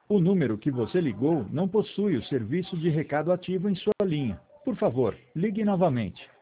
O número que você ligou não possui o serviço de recado ativo em sua linha. Por favor, ligue novamente.